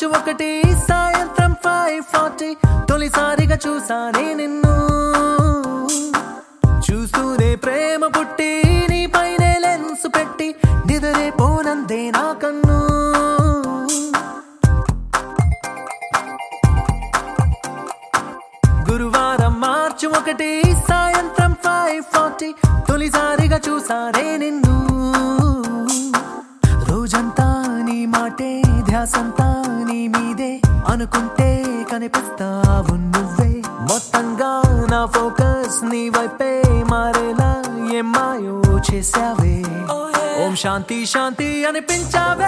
మార్చి 1 సాయంత్రం 5:40 తొలిసారిగా చూసానే నిన్ను చూస్తూనే ప్రేమ పుట్టి నీ పైనే లెన్స్ పెట్టి నిదరే పోనందే నా కన్ను గురువారం మార్చి 1 సాయంత్రం 5:40 తొలిసారిగా చూసానే నిన్ను రోజంతా నీ మాటే ధ్యాసంతా నీ మీదే అనుకుంటే కనిపిస్తావు నువ్వే మొత్తంగా నా ఫోకస్ నీ వైపే మారేలా ఏం మాయో చేసావే ఓం శాంతి శాంతి అనిపించావే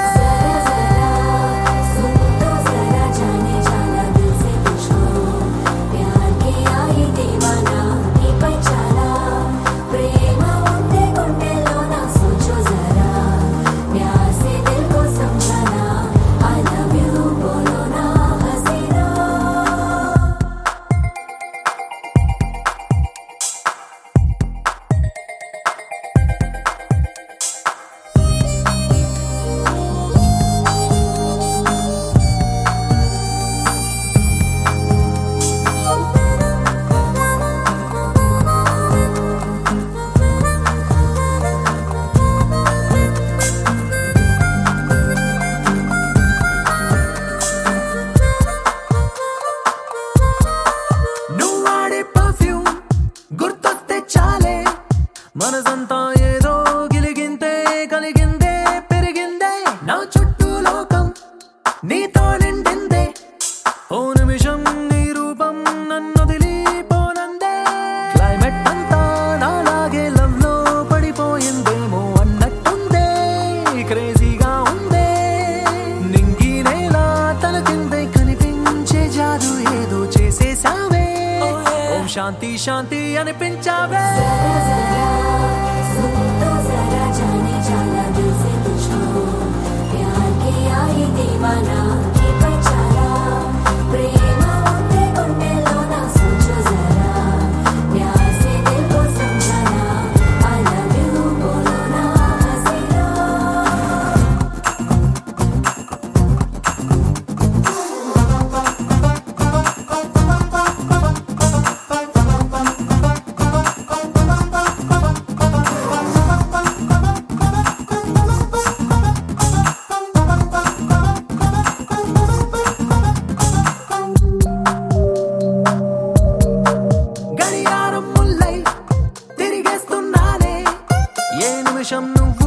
మనసంతా ఏదో గిలిగింతే కలిగిందే పెరిగిందే నా చుట్టూ లోకం నీతో నిండిందే ఓ నిమిషం నీ రూపం నన్ను వదిలిపోనందే క్లైమేట్ అంతా నాలాగే లవ్ లో పడిపోయిందేమో అన్నట్టుందే క్రేజీగా ఉందే నింగి నేల తన కిందే కనిపించే జాదు ఏదో చేసేసావే ఓం శాంతి శాంతి అనిపించావే నిమిషం నువ్వు